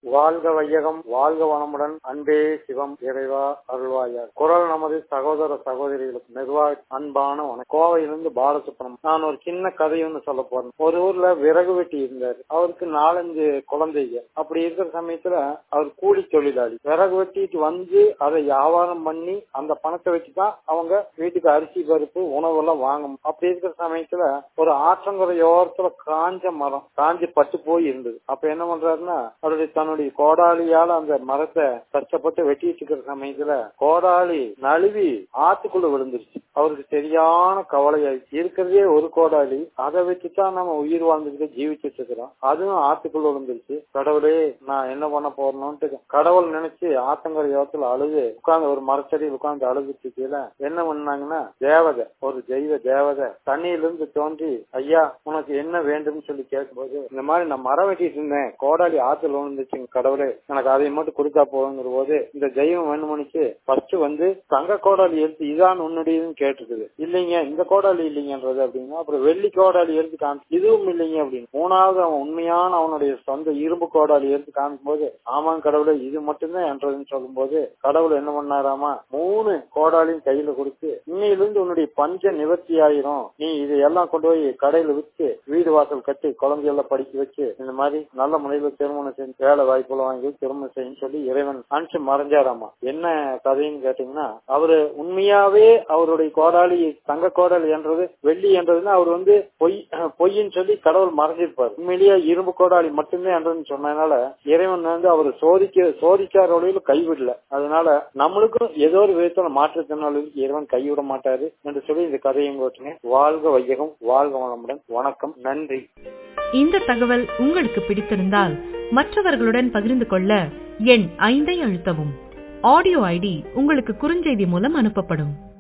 வாழ்க வையகம், வாழ்க வளமுடன், அன்பே சிவம், இறைவா அருள்வாயார். குரல் நமது சகோதர சகோதரிகளுக்கு மெதுவாக அன்பான வணக்கம். கோவையிலிருந்து பாலசுப்ரமணியம். நான் ஒரு சின்ன கதை ஒன்று சொல்ல போறேன். ஒரு ஊர்ல விறகு வெட்டி இருந்தாரு. அவருக்கு 4-5 குழந்தைங்க. அப்படி இருக்கிற சமயத்துல அவர் கூலி தொழிலாளி. விறகு வெட்டிட்டு வந்து அதை வியாபாரம் பண்ணி அந்த பணத்தை வச்சுதான் அவங்க வீட்டுக்கு அரிசி பருப்பு உணவு எல்லாம் வாங்கணும். அப்படி இருக்கிற சமயத்துல ஒரு ஆற்றங்கரையோரத்துல காஞ்ச மரம் காஞ்சி பட்டு போய் இருந்தது. அப்ப என்ன பண்றாருன்னா தன்னுடைய கோடாலியால அந்த மரத்தை கஷ்டப்பட்டு வெட்டிட்டு இருக்கிற சமயத்துல கோடாலி நழுவி ஆத்துக்குள்ள விழுந்துருச்சு. அவருக்கு சரியான கவலையாயிடுச்சு. இருக்கிறதே ஒரு கோடாலி, அதை வச்சுதான் நம்ம உயிர் வாழ்ந்துட்டு ஜீவிச்சுட்டு இருக்கிறோம். அதுவும் ஆத்துக்குள்ள விழுந்துருச்சு. கடவுளே, நான் என்ன பண்ண போறேன்னு கடவுள் நினைச்சு ஆத்தங்கரையோரத்துல அழுது உட்கார்ந்து ஒரு மரச்சடியில் உட்கார்ந்து அழுதுட்டு கீழே என்ன பண்ணாங்கன்னா தேவதை, ஒரு தெய்வ தேவதை தண்ணியிலிருந்து தோன்றி, ஐயா உனக்கு என்ன வேண்டும் சொல்லி கேட்கும்போது, இந்த மாதிரி நான் மரம் வெட்டிட்டு இருந்தேன், கோடாலி ஆத்துல விழுந்துச்சு, கடவுளே எனக்கு அதை மட்டும் கொடுத்தா போகுங்கிற போது இந்த தெய்வம் வேணுமணிச்சு ஃபர்ஸ்ட் வந்து தங்க கோடாலி எடுத்து இதான் உன்னுடையதுன்னு கேட்டுக்குது. இல்லைங்க இந்த கோடாலி இல்லைங்கன்றது அப்படின்னா, அப்புறம் வெள்ளி கோடாலி எடுத்து காமி, இதுவும் இல்லைங்க அப்படின்னு. மூணாவது அவன் உண்மையான அவனுடைய சொந்த இரும்பு கோடாலி எடுத்து காமிக்கும் போது, ஆமாங்க கடவுளே இது மட்டும்தான் என்றதுன்னு சொல்லும் போது கடவுள் என்ன பண்ணாராமா, 3 கோடாலியும் கையில கொடுத்து, இன்னையிலிருந்து உன்னுடைய பஞ்ச நிவர்த்தி ஆயிரும், நீ இதையெல்லாம் கொண்டு போய் கடையில விற்று வீடு வாசல் கட்டி குழந்தையெல்லாம் படிக்க வச்சு இந்த மாதிரி நல்ல முறையில் திருமணம் செஞ்சு வேலை வாய்ப்புல வாங்கி திருமணம் செய்யும் சொல்லி இறைவன் அனுப்பிச்சு மறைஞ்சாராமா. என்ன கதைன்னு கேட்டீங்கன்னா, அவரு உண்மையாவே அவருடைய கோடாலி தங்க கோடாலி என்றது வெள்ளி என்றதுன்னா அவர் வந்து பொய்ன்னு சொல்லி கடவுள் மறைஞ்சிருப்பார். உண்மையிலேயே இரும்பு கோடாலி மட்டும்தான் என்றதுன்னு சொன்னதுனால இறைவன் வந்து அவர் சோதிக்கார வழியில கைவிடல. அதனால நம்மளுக்கும் ஏதோ ஒரு விதத்துல மாற்றுத்திறனாளிகளுக்கு இறைவன் கைவிட மாட்டாரு என்று சொல்லி இந்த கதையும் போட்டுங்க. வாழ்க வையகம், வாழ்க வளமுடன். வணக்கம், நன்றி. இந்த தகவல் உங்களுக்கு பிடித்திருந்தால் மற்றவர்களுடன் பகிர்ந்து கொள்ள எண் 5 அழுத்தவும். ஆடியோ ஐடி உங்களுக்கு குறுஞ்செய்தி மூலம் அனுப்பப்படும்.